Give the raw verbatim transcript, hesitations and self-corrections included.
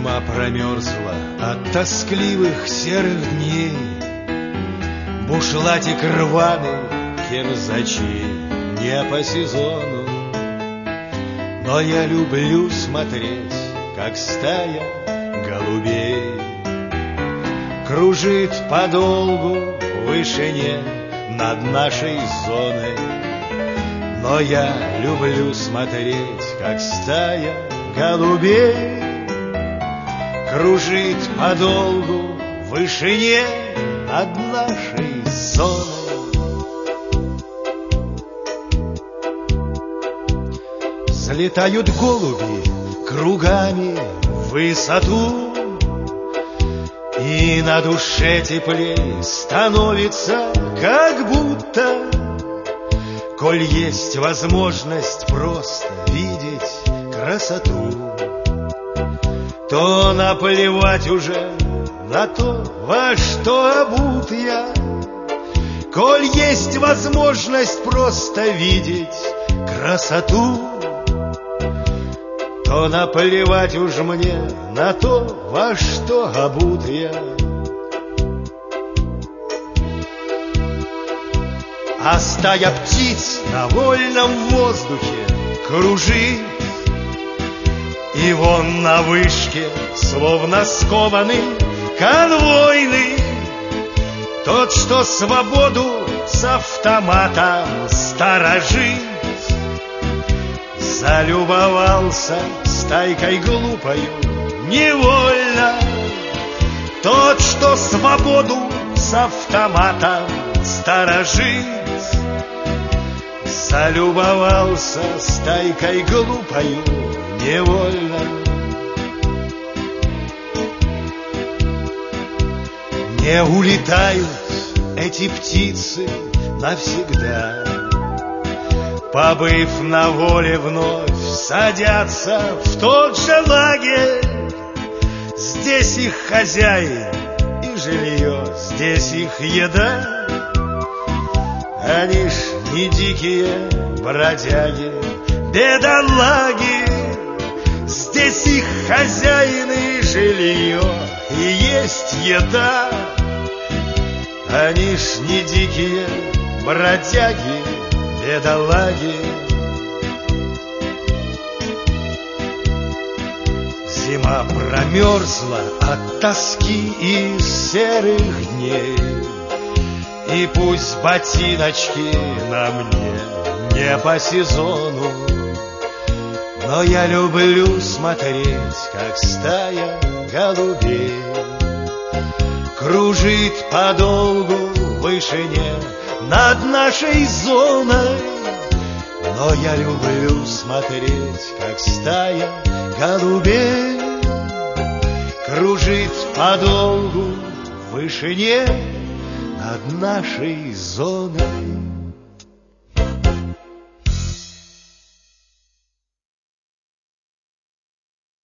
Зима промерзла от тоскливых серых дней, бушлатик рваный, кирзачи не по сезону. Но я люблю смотреть, как стая голубей кружит подолгу в вышине над нашей зоной. Но я люблю смотреть, как стая голубей кружит подолгу в вышине над нашей зоной. Взлетают голуби кругами в высоту, и на душе теплей становится, как будто, коль есть возможность просто видеть красоту, то наплевать уже на то, во что обут я. Коль есть возможность просто видеть красоту, то наплевать уж мне на то, во что обут я. А стая птиц на вольном воздухе кружит, и вон на вышке, словно скованный конвойный, тот, что свободу с автоматом сторожит, залюбовался стайкой глупою невольно. Тот, что свободу с автоматом сторожит, залюбовался стайкой глупою невольно. Не улетают эти птицы навсегда, побыв на воле, вновь садятся в тот же лагерь. Здесь их хозяин и жилье, здесь их еда. Они ж не дикие бродяги, бедолаги. Здесь их хозяин и жилье, и есть еда. Они ж не дикие бродяги, бедолаги. Зима промерзла от тоски и серых дней, и пусть ботиночки на мне не по сезону, но я люблю смотреть, как стая голубей кружит подолгу в вышине над нашей зоной. Но я люблю смотреть, как стая голубей кружит подолгу в вышине над нашей зоной.